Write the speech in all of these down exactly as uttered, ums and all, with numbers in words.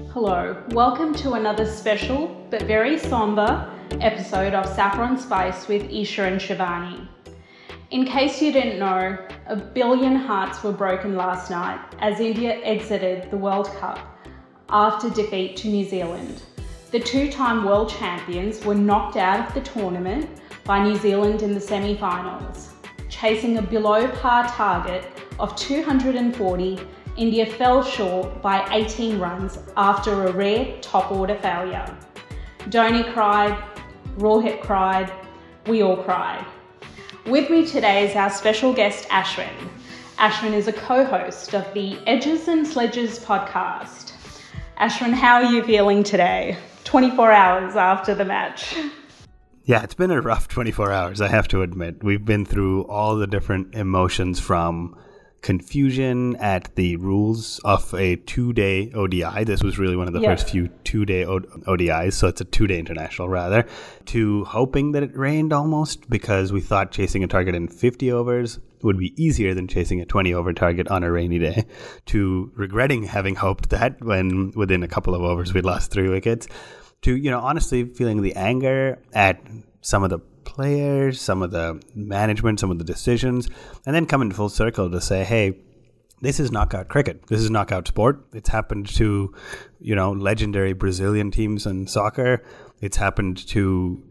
Hello, welcome to another special but very somber episode of Saffron Spice with Isha and Shivani. In case you didn't know, a billion hearts were broken last night as India exited the World Cup after defeat to New Zealand. The two-time world champions were knocked out of the tournament by New Zealand in the semi-finals. Chasing a below-par target of two hundred forty, India fell short by eighteen runs after a rare top-order failure. Dhoni cried, Rohit cried, we all cried. With me today is our special guest, Ashwin. Ashwin is a co-host of the Edges and Sledges podcast. Ashwin, how are you feeling today, twenty-four hours after the match? Yeah, it's been a rough twenty-four hours, I have to admit. We've been through all the different emotions from confusion at the rules of a two-day O D I. This was really one of the yeah. first few two-day O D Is, so it's a two-day international rather, to hoping that it rained almost because we thought chasing a target in fifty overs would be easier than chasing a twenty-over target on a rainy day, to regretting having hoped that when within a couple of overs we lost three wickets, to, you know, honestly feeling the anger at some of the players, some of the management, some of the decisions, and then coming full circle to say, hey, this is knockout cricket. This is knockout sport. It's happened to, you know, legendary Brazilian teams in soccer. It's happened to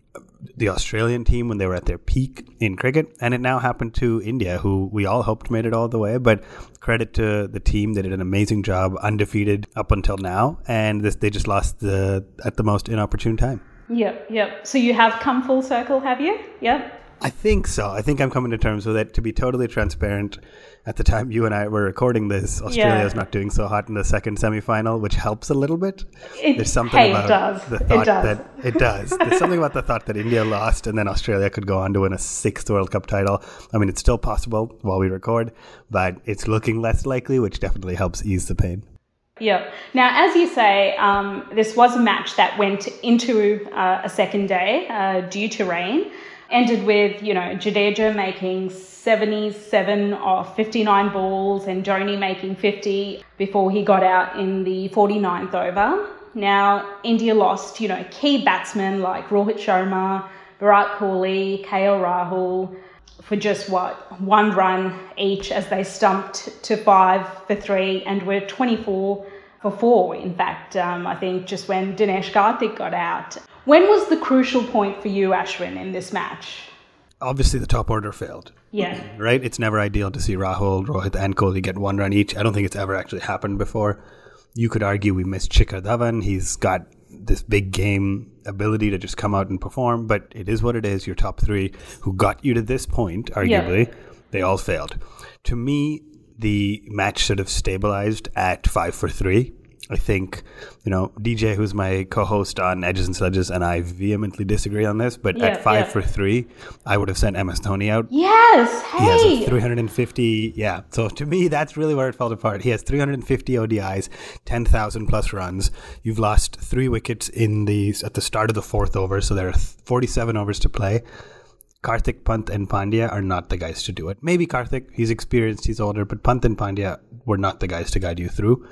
the Australian team when they were at their peak in cricket. And it now happened to India, who we all hoped made it all the way. But credit to the team. They did an amazing job, undefeated up until now. And this, they just lost the at the most inopportune time. Yep, yep. So you have come full circle, have you? Yep. I think so. I think I'm coming to terms with it. To be totally transparent, at the time you and I were recording this, Australia is yeah. not doing so hot in the second semi-final, which helps a little bit. It, There's something hey, about it does. the thought it does. that it does. There's something about the thought that India lost and then Australia could go on to win a sixth World Cup title. I mean, it's still possible while we record, but it's looking less likely, which definitely helps ease the pain. Yeah. Now, as you say, um, this was a match that went into uh, a second day uh, due to rain. Ended with, you know, Jadeja making seventy-seven of fifty-nine balls and Dhoni making fifty before he got out in the forty-ninth over. Now, India lost, you know, key batsmen like Rohit Sharma, Virat Kohli, K L Rahul for just, what, one run each as they stumped to five for three and were twenty-four for four, in fact, um, I think just when Dinesh Karthik got out. When was the crucial point for you, Ashwin, in this match? Obviously, the top order failed. Yeah. Right? It's never ideal to see Rahul, Rohit and Kohli get one run each. I don't think it's ever actually happened before. You could argue we missed Shikhar Dhawan. He's got this big game ability to just come out and perform, but it is what it is. Your top three who got you to this point, arguably, yeah. they all failed. To me, the match sort of stabilized at five for three. I think, you know, D J, who's my co-host on Edges and Sledges, and I vehemently disagree on this, but yeah, at five yeah. for three, I would have sent M S Dhoni out. Yes, hey! He has a three hundred fifty, yeah. So to me, that's really where it fell apart. He has three hundred fifty O D Is, ten thousand plus runs. You've lost three wickets in the at the start of the fourth over, so there are forty-seven overs to play. Karthik, Pant and Pandya are not the guys to do it. Maybe Karthik, he's experienced, he's older, but Pant and Pandya were not the guys to guide you through.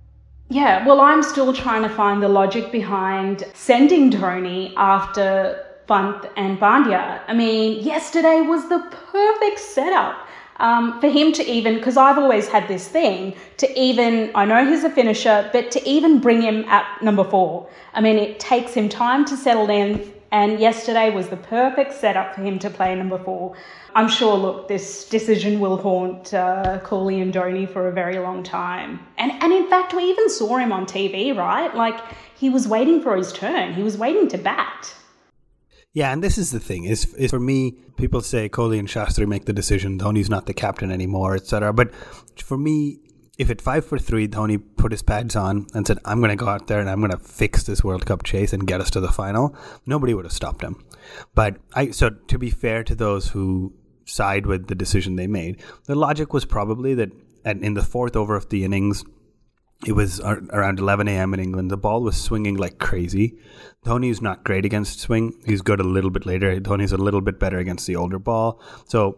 Yeah, well, I'm still trying to find the logic behind sending Dhoni after Pant and Pandya. I mean, yesterday was the perfect setup um, for him to even, because I've always had this thing, to even, I know he's a finisher, but to even bring him at number four. I mean, it takes him time to settle in, and yesterday was the perfect setup for him to play number four. I'm sure, look, this decision will haunt uh, Kohli and Dhoni for a very long time. And and in fact, we even saw him on T V, right? Like, he was waiting for his turn. He was waiting to bat. Yeah, and this is the thing, is, is for me, people say Kohli and Shastri make the decision, Dhoni's not the captain anymore, et cetera. But for me, if at five for three, Dhoni put his pads on and said, I'm going to go out there and I'm going to fix this World Cup chase and get us to the final, nobody would have stopped him. But I so to be fair to those who side with the decision they made, the logic was probably that at, in the fourth over of the innings, it was around eleven a.m. in England. The ball was swinging like crazy. Dhoni's not great against swing. He's good a little bit later. Dhoni's a little bit better against the older ball. So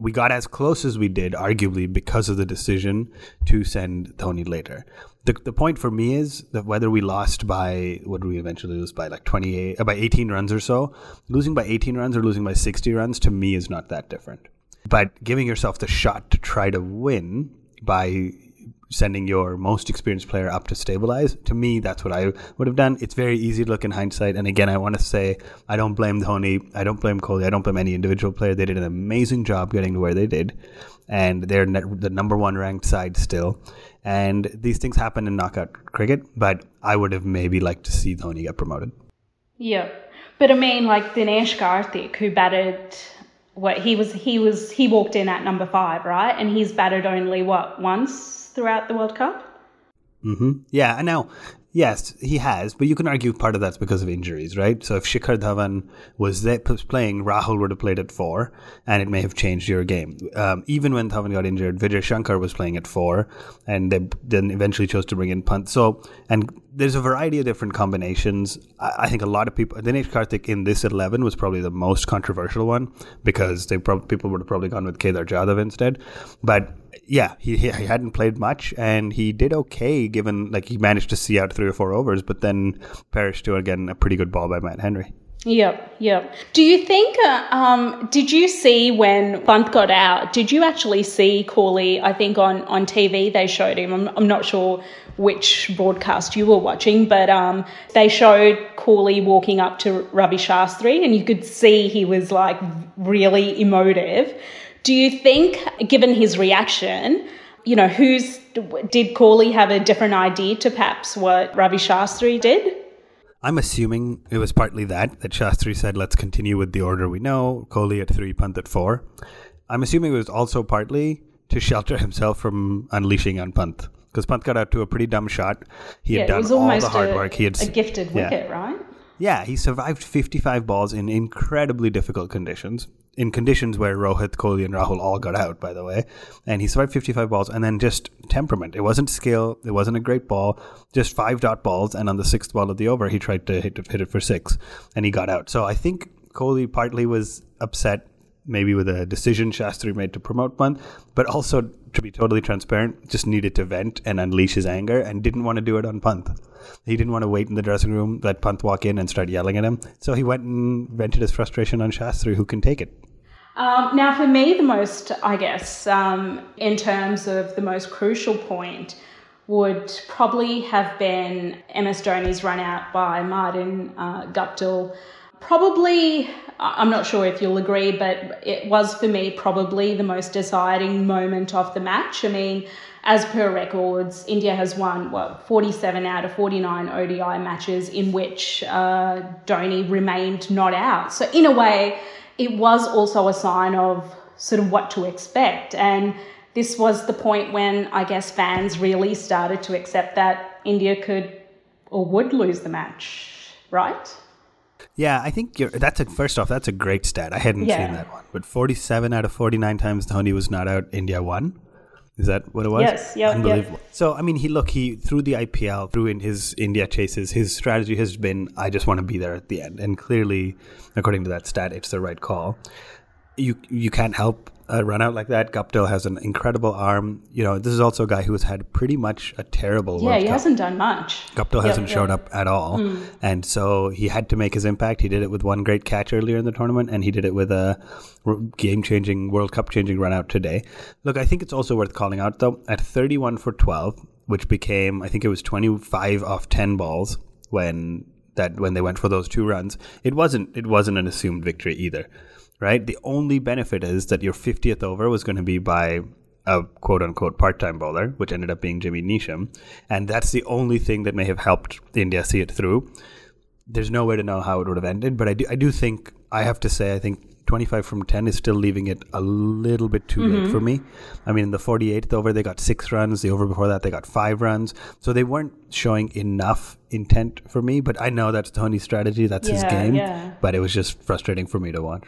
we got as close as we did, arguably, because of the decision to send Dhoni later. The the point for me is that whether we lost by, what did we eventually lose by, like twenty-eight, uh, by eighteen runs or so, losing by eighteen runs or losing by sixty runs, to me is not that different. But giving yourself the shot to try to win by sending your most experienced player up to stabilize, to me, that's what I would have done. It's very easy to look in hindsight. And again, I want to say, I don't blame Dhoni. I don't blame Kohli. I don't blame any individual player. They did an amazing job getting to where they did. And they're the number one ranked side still. And these things happen in knockout cricket. But I would have maybe liked to see Dhoni get promoted. Yeah. But I mean, like Dinesh Karthik, who batted... What he was, he was, he walked in at number five, right? And he's batted only what once throughout the World Cup. Mm-hmm. Yeah, and now, yes, he has, but you can argue part of that's because of injuries, right? So if Shikhar Dhawan was there playing, Rahul would have played at four, and it may have changed your game. Um, even when Dhawan got injured, Vijay Shankar was playing at four, and they then eventually chose to bring in Pant. So, and there's a variety of different combinations. I, I think a lot of people, Dinesh Karthik in this eleven was probably the most controversial one, because they pro- people would have probably gone with Kedar Jadhav instead. But yeah, he he hadn't played much, and he did okay, given like he managed to see out three or four overs, but then perished to, again, a pretty good ball by Matt Henry. Yep, yep. Do you think, uh, um, did you see when Pant got out, did you actually see Kohli, I think on, on T V they showed him, I'm, I'm not sure which broadcast you were watching, but um, they showed Kohli walking up to Ravi Shastri, and you could see he was like really emotive. Do you think, given his reaction, you know, who's did Kohli have a different idea to perhaps what Ravi Shastri did? I'm assuming it was partly that, that Shastri said, let's continue with the order we know, Kohli at three, Pant at four. I'm assuming it was also partly to shelter himself from unleashing on Pant, because Pant got out to a pretty dumb shot. He had yeah, done it was all almost the hard a, work. He had a gifted yeah. wicket, right? Yeah, he survived fifty-five balls in incredibly difficult conditions, in conditions where Rohit, Kohli and Rahul all got out, by the way. And he survived fifty-five balls, and then just temperament. It wasn't skill. It wasn't a great ball. Just five dot balls, and on the sixth ball of the over, he tried to hit it, hit it for six, and he got out. So I think Kohli partly was upset maybe with a decision Shastri made to promote Pant, but also, to be totally transparent, just needed to vent and unleash his anger and didn't want to do it on Pant. He didn't want to wait in the dressing room, let Pant walk in and start yelling at him. So he went and vented his frustration on Shastri, who can take it. Um, now, for me, the most, I guess, um, in terms of the most crucial point would probably have been M S Dhoni's run out by Martin uh, Guptill. Probably, I'm not sure if you'll agree, but it was for me probably the most deciding moment of the match. I mean, as per records, India has won, what, forty-seven out of forty-nine O D I matches in which uh, Dhoni remained not out. So in a way, it was also a sign of sort of what to expect. And this was the point when I guess fans really started to accept that India could or would lose the match, right? Yeah, I think you're, that's a, first off, that's a great stat. I hadn't yeah. seen that one. But forty-seven out of forty-nine times Dhoni was not out, India won. Is that what it was? Yes, yeah. Unbelievable. Yep. So, I mean, he look, he through the I P L, through in his India chases, his strategy has been, I just want to be there at the end. And clearly, according to that stat, it's the right call. You you can't help a run out like that. Guptill has an incredible arm. You know, this is also a guy who has had pretty much a terrible Yeah, World he Cup. hasn't done much. Guptill yep, hasn't yep. showed up at all. Mm. And so he had to make his impact. He did it with one great catch earlier in the tournament, and he did it with a game-changing, World Cup-changing run out today. Look, I think it's also worth calling out, though, at thirty-one for twelve, which became, I think it was twenty-five off ten balls when that when they went for those two runs. It wasn't it wasn't an assumed victory either. Right? The only benefit is that your fiftieth over was going to be by a quote-unquote part-time bowler, which ended up being Jimmy Neesham. And that's the only thing that may have helped India see it through. There's no way to know how it would have ended, but I do, I do think, I have to say, I think twenty-five from ten is still leaving it a little bit too mm-hmm. late for me. I mean, in the forty-eighth over, they got six runs. The over before that, they got five runs. So they weren't showing enough intent for me, but I know that's Dhoni's strategy. That's yeah, his game. Yeah. But it was just frustrating for me to watch.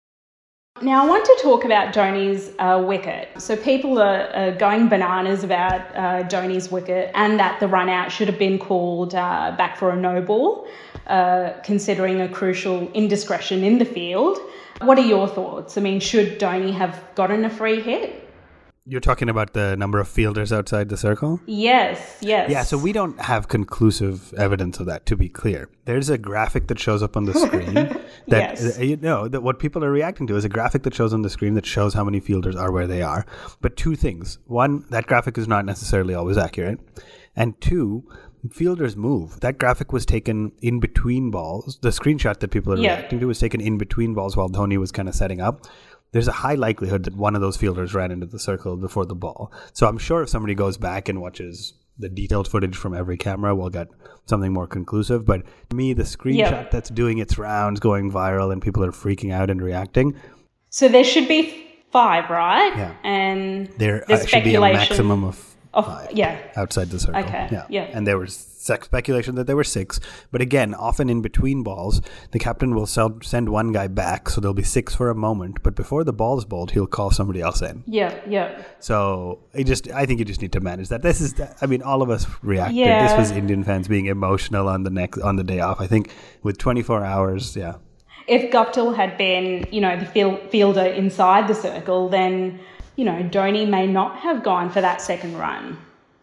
Now, I want to talk about Dhoni's uh, wicket. So people are, are going bananas about uh, Dhoni's wicket and that the run out should have been called uh, back for a no ball, uh, considering a crucial indiscretion in the field. What are your thoughts? I mean, should Dhoni have gotten a free hit? You're talking about the number of fielders outside the circle? Yes, yes. Yeah, so we don't have conclusive evidence of that, to be clear. There's a graphic that shows up on the screen that, yes. uh, you know, that what people are reacting to is a graphic that shows on the screen that shows how many fielders are where they are. But two things. One, that graphic is not necessarily always accurate. And two, fielders move. That graphic was taken in between balls. The screenshot that people are yeah. reacting to was taken in between balls while Dhoni was kind of setting up. There's a high likelihood that one of those fielders ran into the circle before the ball. So I'm sure if somebody goes back and watches the detailed footage from every camera, we'll get something more conclusive. But to me, the screenshot yeah. that's doing its rounds, going viral, and people are freaking out and reacting. So there should be five, right? Yeah. And there uh, should be a maximum of Of, five yeah. outside the circle. Okay. Yeah. yeah. And there was speculation that there were six. But again, often in between balls, the captain will sell, send one guy back. So there'll be six for a moment. But before the ball's bowled, he'll call somebody else in. Yeah. Yeah. So it just, I think you just need to manage that. This is, I mean, all of us reacted. Yeah. This was Indian fans being emotional on the next, on the day off. I think with twenty-four hours, yeah. If Guptill had been, you know, the fielder inside the circle, then, you know, Dhoni may not have gone for that second run.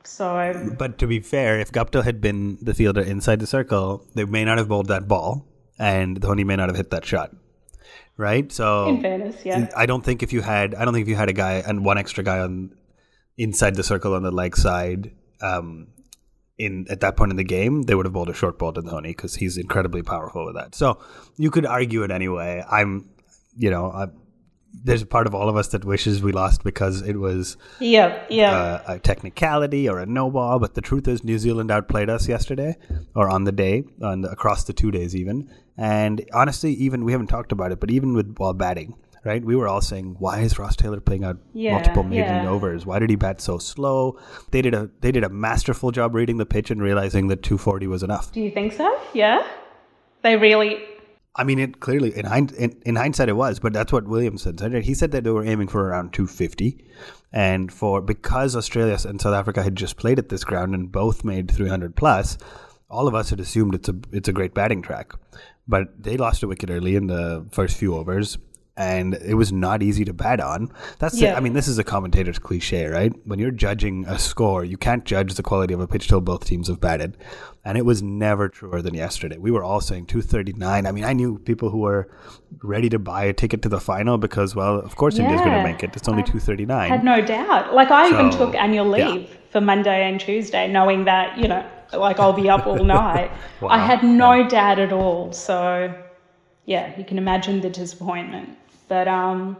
So, but to be fair, if Guptill had been the fielder inside the circle, they may not have bowled that ball, and Dhoni may not have hit that shot, right? So, in fairness, yeah, I don't think if you had, I don't think if you had a guy and one extra guy on inside the circle on the leg side, um, in at that point in the game, they would have bowled a short ball to Dhoni because he's incredibly powerful with that. So you could argue it anyway. I'm, you know, I. There's a part of all of us that wishes we lost because it was yeah, yeah. a, a technicality or a no ball. But the truth is New Zealand outplayed us yesterday or on the day, on the, across the two days even. And honestly, even we haven't talked about it, but even with while batting, right? We were all saying, why is Ross Taylor playing out yeah, multiple maiden yeah. overs? Why did he bat so slow? They did a they did a masterful job reading the pitch and realizing that two forty was enough. Do you think so? Yeah. They really... I mean, it clearly, in, hind, in, in hindsight, it was, but that's what Williamson said. He said that they were aiming for around two fifty. And for because Australia and South Africa had just played at this ground and both made three hundred plus, all of us had assumed it's a it's a great batting track. But they lost a wicket early in the first few overs, and it was not easy to bat on. That's yeah. it. I mean, this is a commentator's cliche, right? When you're judging a score, you can't judge the quality of a pitch till both teams have batted. And it was never truer than yesterday. We were all saying two thirty-nine. I mean, I knew people who were ready to buy a ticket to the final because, well, of course yeah. India's going to make it. It's only two thirty-nine. I had no doubt. Like, I so, even took annual leave yeah. for Monday and Tuesday, knowing that, you know, like I'll be up all night. Wow. I had no yeah. doubt at all. So, yeah, you can imagine the disappointment. But um,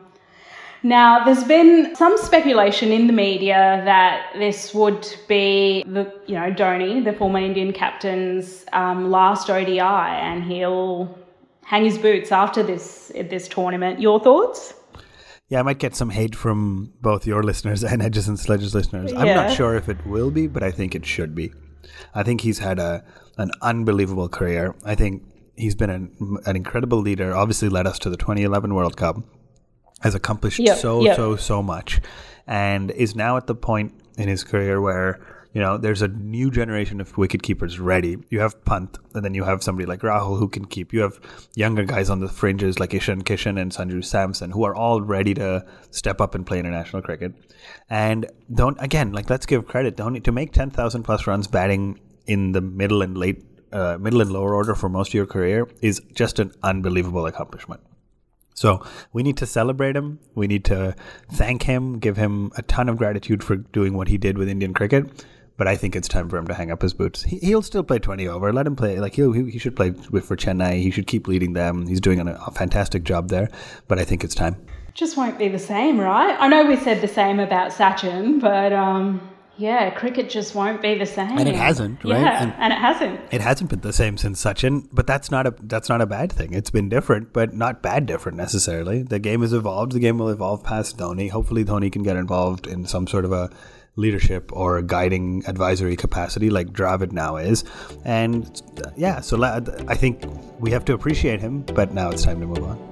now there's been some speculation in the media that this would be the you know Dhoni, the former Indian captain's um, last O D I, and he'll hang his boots after this this tournament. Your thoughts? Yeah, I might get some hate from both your listeners and Edges and Sledges listeners. Yeah. I'm not sure if it will be, but I think it should be. I think he's had a an unbelievable career. I think he's been an, an incredible leader, obviously led us to the twenty eleven World Cup, has accomplished yep, so, yep. so, so much, and is now at the point in his career where, you know, there's a new generation of wicketkeepers ready. You have Pant, and then you have somebody like Rahul who can keep. You have younger guys on the fringes like Ishan Kishan and Sanju Samson who are all ready to step up and play international cricket. And don't, again, like, let's give credit. Don't, to make ten thousand plus runs batting in the middle and late Uh, middle and lower order for most of your career is just an unbelievable accomplishment. So we need to celebrate him. We need to thank him, give him a ton of gratitude for doing what he did with Indian cricket. But I think it's time for him to hang up his boots. He, he'll still play twenty over. Let him play. Like he'll, he he should play with, for Chennai. He should keep leading them. He's doing a, a fantastic job there. But I think it's time. Just won't be the same, right? I know we said the same about Sachin, but um. Yeah, cricket just won't be the same. And it hasn't, right? Yeah, and, and it hasn't. It hasn't been the same since Sachin, but that's not a that's not a bad thing. It's been different, but not bad different necessarily. The game has evolved. The game will evolve past Dhoni. Hopefully Dhoni can get involved in some sort of a leadership or a guiding advisory capacity like Dravid now is. And yeah, so I think we have to appreciate him, but now it's time to move on.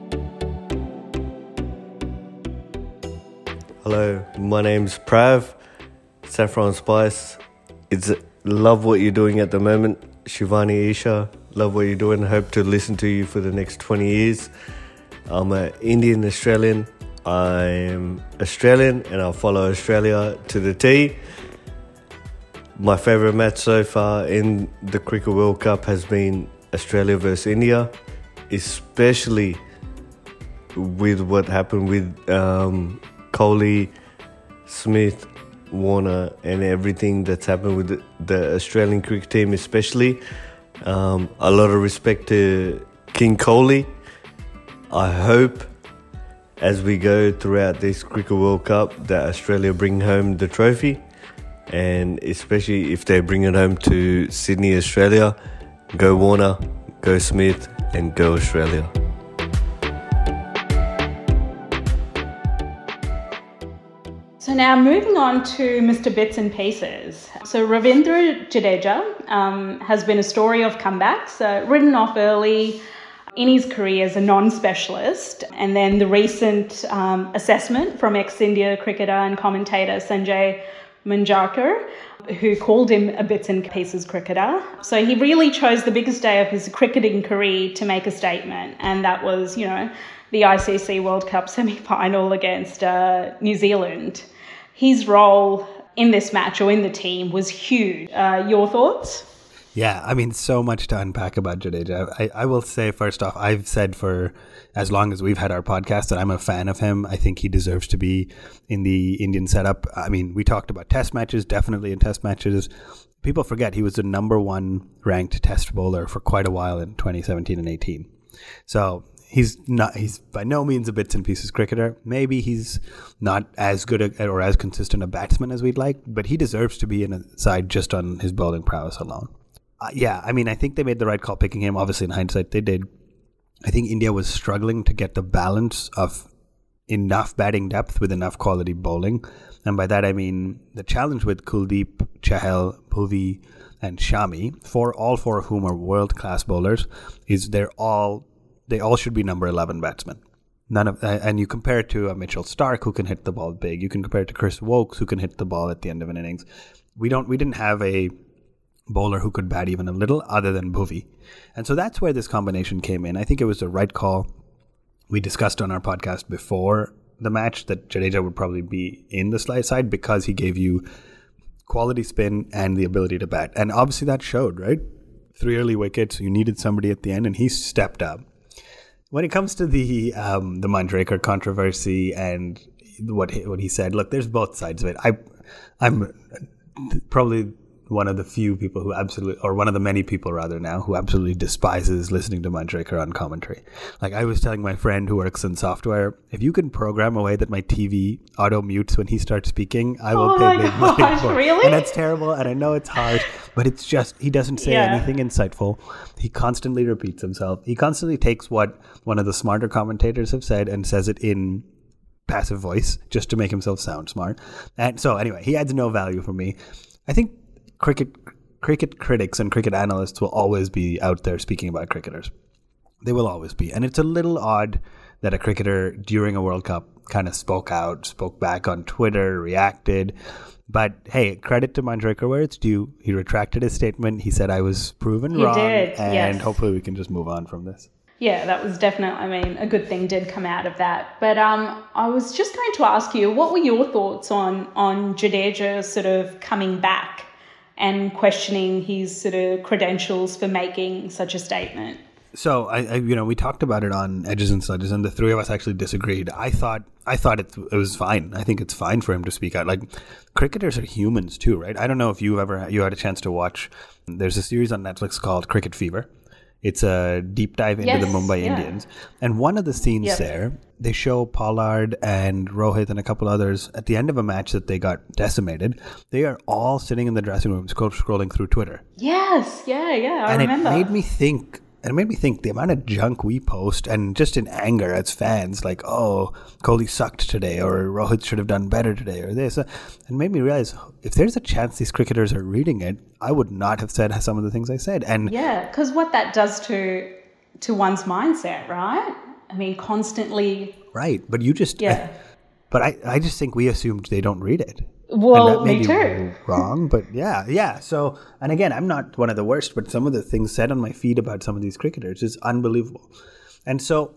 Hello, my name's Prav. Saffron Spice, it's love what you're doing at the moment. Shivani Isha, love what you're doing. Hope to listen to you for the next twenty years. I'm an Indian Australian. I'm Australian and I follow Australia to the T. My favourite match so far in the Cricket World Cup has been Australia versus India, especially with what happened with um, Kohli, Smith, Warner and everything that's happened with the, the Australian cricket team especially. Um, a lot of respect to King Kohli. I hope as we go throughout this Cricket World Cup that Australia bring home the trophy, and especially if they bring it home to Sydney, Australia. Go Warner, go Smith and go Australia. So now moving on to Mister Bits and Pieces. So Ravindra Jadeja um, has been a story of comebacks, uh, written off early in his career as a non-specialist, and then the recent um, assessment from ex-India cricketer and commentator Sanjay Manjrekar, who called him a bits and pieces cricketer. So he really chose the biggest day of his cricketing career to make a statement, and that was, you know, the I C C World Cup semi-final against uh, New Zealand. His role in this match or in the team was huge. Uh, your thoughts? Yeah, I mean, so much to unpack about Jadeja. I, I will say, first off, I've said for as long as we've had our podcast that I'm a fan of him. I think he deserves to be in the Indian setup. I mean, we talked about test matches, definitely in test matches. People forget he was the number one ranked test bowler for quite a while in twenty seventeen and eighteen. So he's not, he's by no means a bits and pieces cricketer. Maybe he's not as good a, or as consistent a batsman as we'd like, but he deserves to be in a side just on his bowling prowess alone. Uh, yeah, I mean, I think they made the right call picking him. Obviously, in hindsight, they did. I think India was struggling to get the balance of enough batting depth with enough quality bowling. And by that, I mean the challenge with Kuldeep, Chahal, Bhuvi, and Shami, for all four of whom are world-class bowlers, is they're all they all should be number eleven batsmen. None of uh, and you compare it to a Mitchell Starc who can hit the ball big. You can compare it to Chris Wokes who can hit the ball at the end of an innings. We don't. We didn't have a bowler who could bat even a little other than Bhuvi. And so that's where this combination came in. I think it was the right call. We discussed on our podcast before the match that Jadeja would probably be in the slide side because he gave you quality spin and the ability to bat. And obviously that showed, right? Three early wickets. You needed somebody at the end and he stepped up. When it comes to the um, the Manjrekar controversy and what he, what he said, look, there's both sides of it. I, I'm probably one of the few people who absolutely, or one of the many people rather now, who absolutely despises listening to Manjrekar on commentary. Like I was telling my friend who works in software, if you can program a way that my T V auto mutes when he starts speaking, I will oh pay big gosh, money for it. Really? And that's terrible, and I know it's harsh, but it's just, he doesn't say yeah. anything insightful. He constantly repeats himself. He constantly takes what one of the smarter commentators have said and says it in passive voice just to make himself sound smart. And so anyway, he adds no value for me. I think Cricket cricket critics and cricket analysts will always be out there speaking about cricketers. They will always be. And it's a little odd that a cricketer during a World Cup kind of spoke out, spoke back on Twitter, reacted. But hey, credit to Manjrekar where it's due. He retracted his statement. He said I was proven he wrong. Did, and yes. hopefully we can just move on from this. Yeah, that was definitely, I mean, a good thing did come out of that. But um, I was just going to ask you, what were your thoughts on, on Jadeja sort of coming back and questioning his sort of credentials for making such a statement? So I, I, you know, we talked about it on Edges and Sledges, and the three of us actually disagreed. I thought, I thought it, it was fine. I think it's fine for him to speak out. Like, cricketers are humans too, right? I don't know if you ever you had a chance to watch. There's a series on Netflix called Cricket Fever. It's a deep dive into yes, the Mumbai yeah. Indians, and one of the scenes yep. there, they show Pollard and Rohit and a couple others at the end of a match that they got decimated. They are all sitting in the dressing room scroll, scrolling through Twitter. Yes, yeah, yeah, I and remember. And it made me think. And it made me think the amount of junk we post, and just in anger as fans, like, oh, Kohli sucked today, or Rohit should have done better today, or this. And made me realize, if there's a chance these cricketers are reading it, I would not have said some of the things I said. And yeah, because what that does to to one's mindset, right? I mean, constantly. Right, but you just. Yeah. I, but I, I just think we assumed they don't read it. Well, and that may me be too. Wrong, but yeah, yeah. So, and again, I'm not one of the worst, but some of the things said on my feed about some of these cricketers is unbelievable. And so,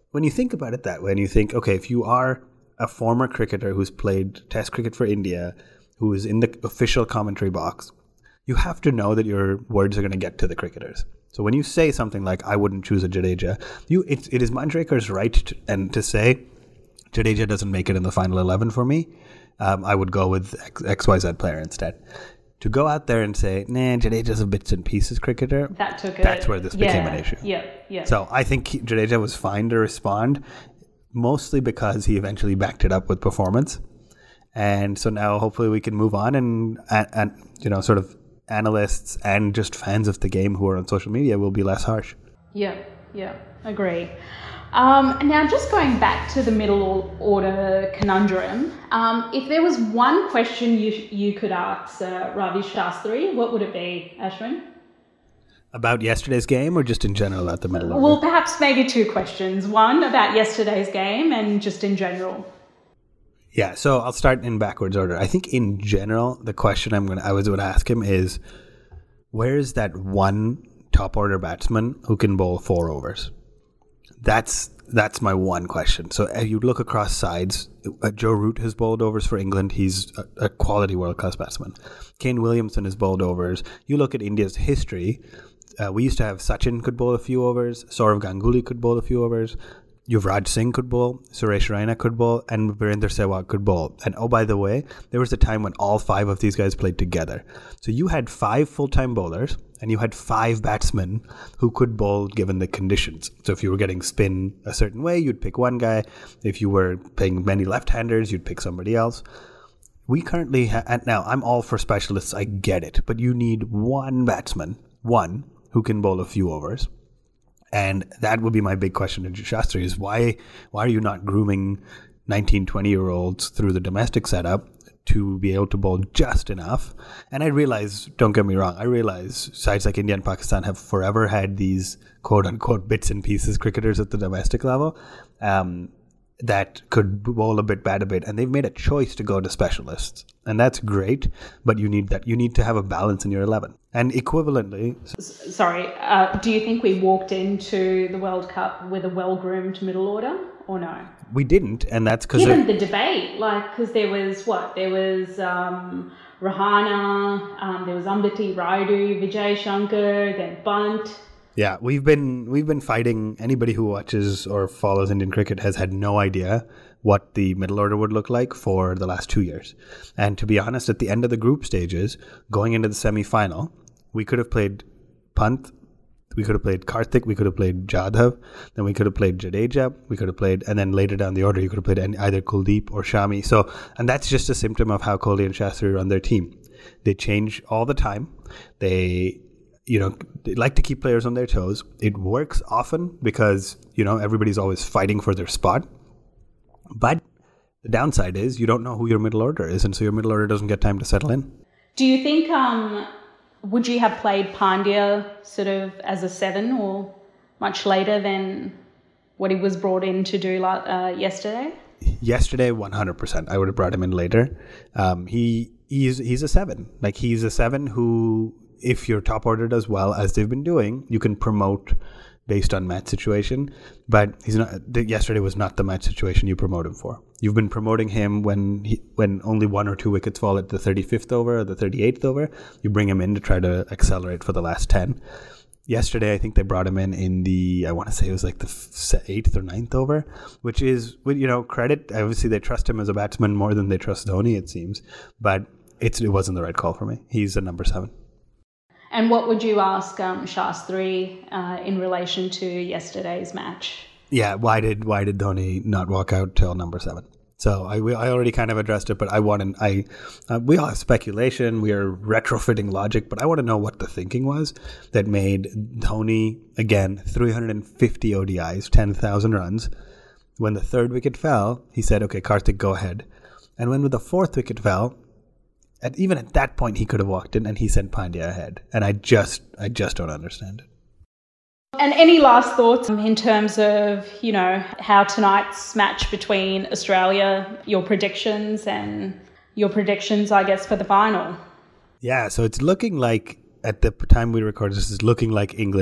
when you think about it that way, and you think, okay, if you are a former cricketer who's played Test cricket for India, who is in the official commentary box, you have to know that your words are going to get to the cricketers. So when you say something like, I wouldn't choose a Jadeja, you, it, it is Manjrekar's right to, and to say, Jadeja doesn't make it in the final eleven for me. Um, I would go with X, X Y Z player instead. To go out there and say, nah, Jadeja's a bits and pieces cricketer, that took it. That's where this yeah, became an issue. Yeah, yeah. So I think Jadeja was fine to respond, mostly because he eventually backed it up with performance. And so now hopefully we can move on and, and, and you know, sort of analysts and just fans of the game who are on social media will be less harsh. Yeah, yeah, agree. Um, now, just going back to the middle order conundrum, um, if there was one question you you could ask uh, Ravi Shastri, what would it be, Ashwin? About yesterday's game or just in general at the middle order? Well, perhaps maybe two questions. One about yesterday's game and just in general. Yeah, so I'll start in backwards order. I think in general, the question I'm gonna I was going to ask him is, where is that one top order batsman who can bowl four overs? That's that's my one question. So if you look across sides, uh, Joe Root has bowled overs for England. He's a, a quality world-class batsman. Kane Williamson has bowled overs. You look at India's history, uh, we used to have Sachin could bowl a few overs, Sourav Ganguly could bowl a few overs, Yuvraj Singh could bowl, Suresh Raina could bowl, and Virender Sehwag could bowl. And oh, by the way, there was a time when all five of these guys played together. So you had five full-time bowlers, and you had five batsmen who could bowl given the conditions. So if you were getting spin a certain way, you'd pick one guy. If you were playing many left-handers, you'd pick somebody else. We currently have, and now I'm all for specialists, I get it, but you need one batsman, one, who can bowl a few overs. And that would be my big question to Shastri is why why are you not grooming nineteen, twenty-year-olds through the domestic setup to be able to bowl just enough? And I realize, don't get me wrong, I realize sides like India and Pakistan have forever had these quote-unquote bits and pieces cricketers at the domestic level um, that could bowl a bit, bat a bit, and they've made a choice to go to specialists. And that's great, but you need that. You need to have a balance in your eleven. And equivalently... S- sorry, uh, do you think we walked into the World Cup with a well-groomed middle order or no? We didn't, and that's because... Given the debate, like, because there was, what, there was um, Rahana, um, there was Ambati Raidu, Vijay Shankar, then Bunt. Yeah, we've been we've been fighting. Anybody who watches or follows Indian cricket has had no idea what the middle order would look like for the last two years. And to be honest, at the end of the group stages, going into the semi-final, we could have played Pant, we could have played Karthik, we could have played Jadhav, then we could have played Jadeja, we could have played, and then later down the order, you could have played any, either Kuldeep or Shami. So, and that's just a symptom of how Kohli and Shastri run their team. They change all the time. They... You know, they like to keep players on their toes. It works often because, you know, everybody's always fighting for their spot. But the downside is you don't know who your middle order is, and so your middle order doesn't get time to settle in. Do you think, um, would you have played Pandya sort of as a seven or much later than what he was brought in to do uh, yesterday? Yesterday, one hundred percent. I would have brought him in later. Um, he he's he's a seven. Like, he's a seven who... If your top order does well, as they've been doing, you can promote based on match situation. But he's not. Yesterday was not the match situation you promote him for. You've been promoting him when he, when only one or two wickets fall at the thirty-fifth over or the thirty-eighth over. You bring him in to try to accelerate for the last ten. Yesterday, I think they brought him in in the, I want to say it was like the eighth or ninth over, which is, you know, credit. Obviously, they trust him as a batsman more than they trust Dhoni, it seems. But it's, it wasn't the right call for me. He's a number seven. And what would you ask um, Shastri uh, in relation to yesterday's match? Yeah, why did why did Dhoni not walk out till number seven? So I, I already kind of addressed it, but I want to, I uh, we all have speculation, we are retrofitting logic, but I want to know what the thinking was that made Dhoni, again, three hundred fifty O D Is, ten thousand runs. When the third wicket fell, he said, okay, Karthik, go ahead. And when the fourth wicket fell, At, even at that point, he could have walked in and he sent Pandya ahead. And I just, I just don't understand it. And any last thoughts in terms of, you know, how tonight's match between Australia, your predictions and your predictions, I guess, for the final? Yeah, so it's looking like, at the time we record this, it's looking like England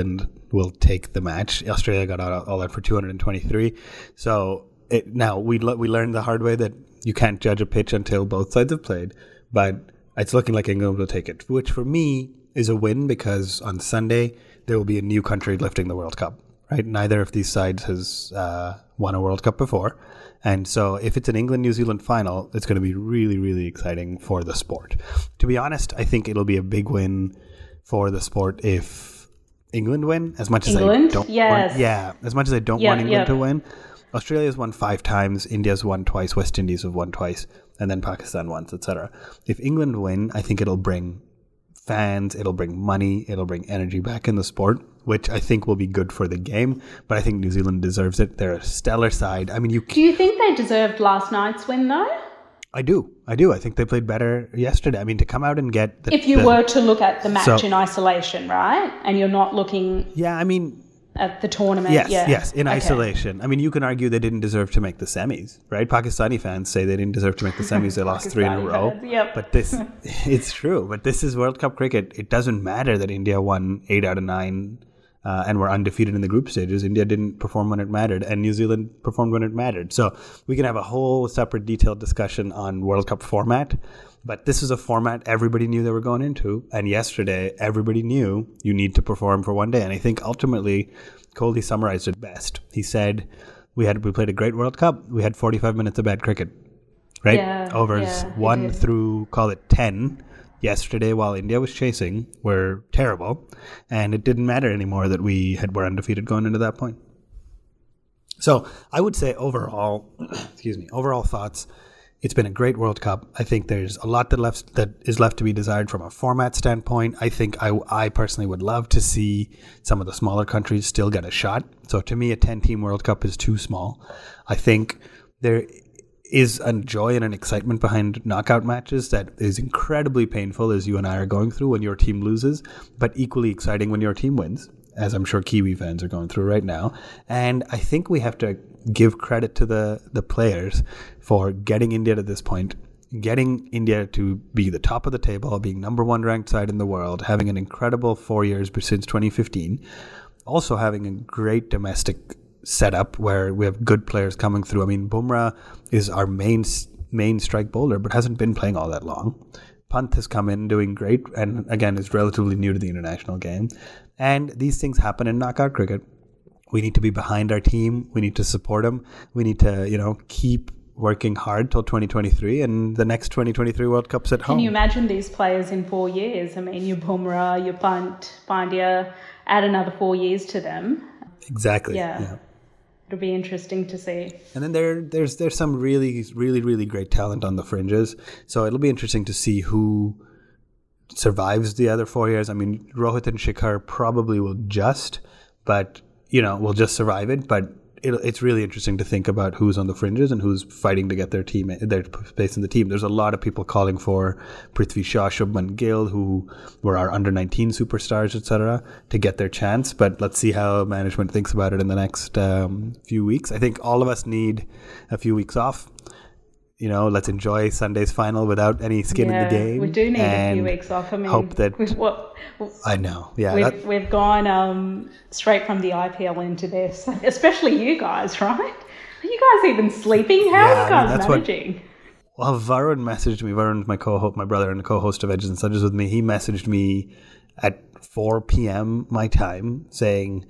will take the match. Australia got all, all out for two hundred twenty-three. So it, now we we learned the hard way that you can't judge a pitch until both sides have played. But it's looking like England will take it, which for me is a win because on Sunday there will be a new country lifting the World Cup. Right? Neither of these sides has uh, won a World Cup before. And so if it's an England-New Zealand final, it's going to be really, really exciting for the sport. To be honest, I think it'll be a big win for the sport if England win, as much as England? I don't yes. want, yeah, as much as I don't yep, want England yep. to win. Australia's won five times, India's won twice, West Indies have won twice, and then Pakistan once, et cetera. If England win, I think it'll bring fans, it'll bring money, it'll bring energy back in the sport, which I think will be good for the game. But I think New Zealand deserves it. They're a stellar side. I mean, you. Do you think they deserved last night's win, though? I do. I do. I think they played better yesterday. I mean, to come out and get the, if you the, were to look at the match so, in isolation, right? And you're not looking yeah, I mean, at the tournament. Yes, yeah. yes, in okay. isolation. I mean, you can argue they didn't deserve to make the semis, right? Pakistani fans say they didn't deserve to make the semis. They lost three in a row. Fans, yep. But this, it's true. But this is World Cup cricket. It doesn't matter that India won eight out of nine uh, and were undefeated in the group stages. India didn't perform when it mattered, and New Zealand performed when it mattered. So we can have a whole separate detailed discussion on World Cup format. But this is a format everybody knew they were going into. And yesterday, everybody knew you need to perform for one day. And I think ultimately, Kohli summarized it best. He said, we had we played a great World Cup. We had forty-five minutes of bad cricket, right? Yeah, Overs yeah, one through, call it ten, yesterday while India was chasing were terrible. And it didn't matter anymore that we had were undefeated going into that point. So I would say overall, excuse me, overall thoughts, it's been a great World Cup. I think there's a lot that left that is left to be desired from a format standpoint. I think I, I personally would love to see some of the smaller countries still get a shot. So to me, a ten-team World Cup is too small. I think there is a joy and an excitement behind knockout matches that is incredibly painful, as you and I are going through when your team loses, but equally exciting when your team wins, as I'm sure Kiwi fans are going through right now. And I think we have to give credit to the, the players for getting India to this point, getting India to be the top of the table, being number one ranked side in the world, having an incredible four years since twenty fifteen, also having a great domestic setup where we have good players coming through. I mean, Bumrah is our main main strike bowler, but hasn't been playing all that long. Pant has come in doing great, and again is relatively new to the international game. And these things happen in knockout cricket. We need to be behind our team. We need to support them. We need to, you know, keep working hard till twenty twenty-three, and the next twenty twenty-three World Cup's at home. Can you imagine these players in four years? I mean, your Bumrah, your Pant, Pandya, add another four years to them. Exactly. Yeah. yeah. It'll be interesting to see. And then there, there's there's some really, really, really great talent on the fringes. So it'll be interesting to see who survives the other four years. I mean, Rohit and Shikhar probably will just, but, you know, will just survive it. But it, it's really interesting to think about who's on the fringes and who's fighting to get their team, their place in the team. There's a lot of people calling for Prithvi Shaw, Shubman Gill, who were our under nineteen superstars, et cetera, to get their chance. But let's see how management thinks about it in the next um, few weeks. I think all of us need a few weeks off. You know, let's enjoy Sunday's final without any skin yeah, in the game. We do need a few weeks off. I mean, hope that we've, what, I know. Yeah, we've, that, we've gone um, straight from the I P L into this, especially you guys, right? Are you guys even sleeping? How yeah, are you guys I mean, that's managing? What, well, Varun messaged me. Varun, my co-host, my brother, and the co-host of Edges and Sudges with me. He messaged me at four p.m. my time saying,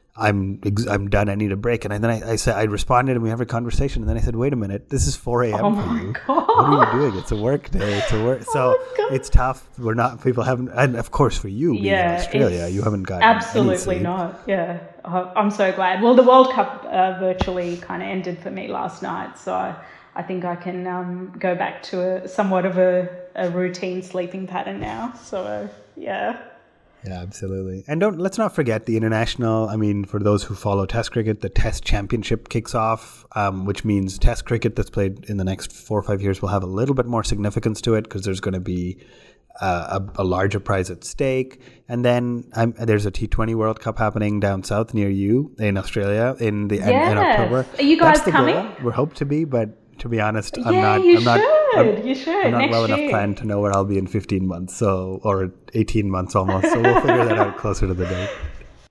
I'm I'm done. I need a break. And then I, I said I responded, and we have a conversation. And then I said, "Wait a minute, this is four a.m. Oh for my you. God. What are you doing? It's a work day. It's a work. So Oh it's tough. We're not. People haven't. And of course, for you being Yeah, in Australia, it's you haven't got absolutely not. Yeah, Oh, I'm so glad. Well, the World Cup uh, virtually kind of ended for me last night, so I, I think I can um, go back to a somewhat of a, a routine sleeping pattern now. So yeah. Yeah, absolutely. And don't let's not forget the international. I mean, for those who follow Test cricket, the Test Championship kicks off, um, which means Test cricket that's played in the next four or five years will have a little bit more significance to it because there's going to be uh, a, a larger prize at stake. And then um, there's a T twenty World Cup happening down south near you in Australia in the in, in October. Are you guys that's the coming? goal. We're hope to be, but to be honest, I'm Yeah, not. you I'm not. should. I'm, You should. I'm not Next well year. enough planned to know where I'll be in fifteen months, so or eighteen months almost. So we'll figure that out closer to the date.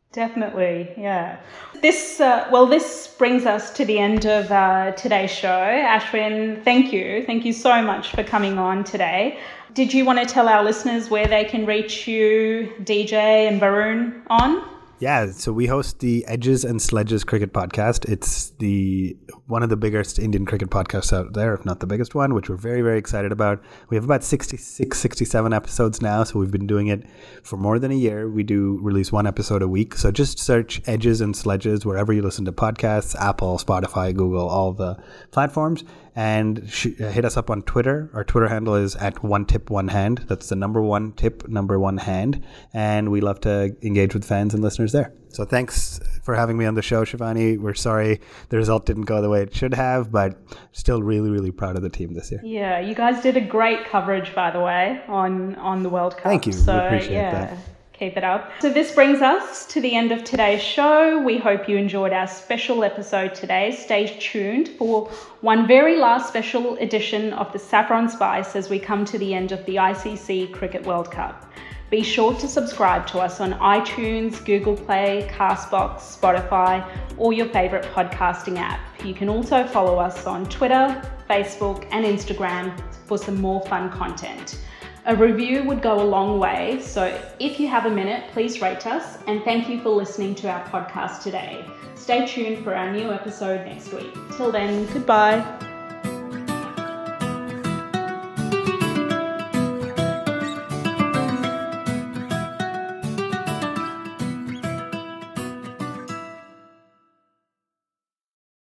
Definitely, yeah. This uh, well, this brings us to the end of uh, today's show. Ashwin, thank you. Thank you so much for coming on today. Did you want to tell our listeners where they can reach you, D J and Varun, on? Yeah, so we host the Edges and Sledges Cricket Podcast. It's the one of the biggest Indian cricket podcasts out there, if not the biggest one, which we're very, very excited about. We have about sixty-six, sixty-seven episodes now, so we've been doing it for more than a year. We do release one episode a week, so just search Edges and Sledges wherever you listen to podcasts, Apple, Spotify, Google, all the platforms. And sh- hit us up on Twitter. Our Twitter handle is at one tip, one hand. That's the number one tip, number one hand. And we love to engage with fans and listeners there. So thanks for having me on the show, Shivani. We're sorry the result didn't go the way it should have, but still really, really proud of the team this year. Yeah, you guys did a great coverage, by the way, on, on the World Cup. Thank you. So, we appreciate yeah. that. Keep it up. So this brings us to the end of today's show. We hope you enjoyed our special episode today. Stay tuned for one very last special edition of the Saffron Spice as we come to the end of the I C C Cricket World Cup. Be sure to subscribe to us on iTunes, Google Play, Castbox, Spotify, or your favourite podcasting app. You can also follow us on Twitter, Facebook, and Instagram for some more fun content. A review would go a long way, so if you have a minute, please rate us, and thank you for listening to our podcast today. Stay tuned for our new episode next week. Till then, goodbye.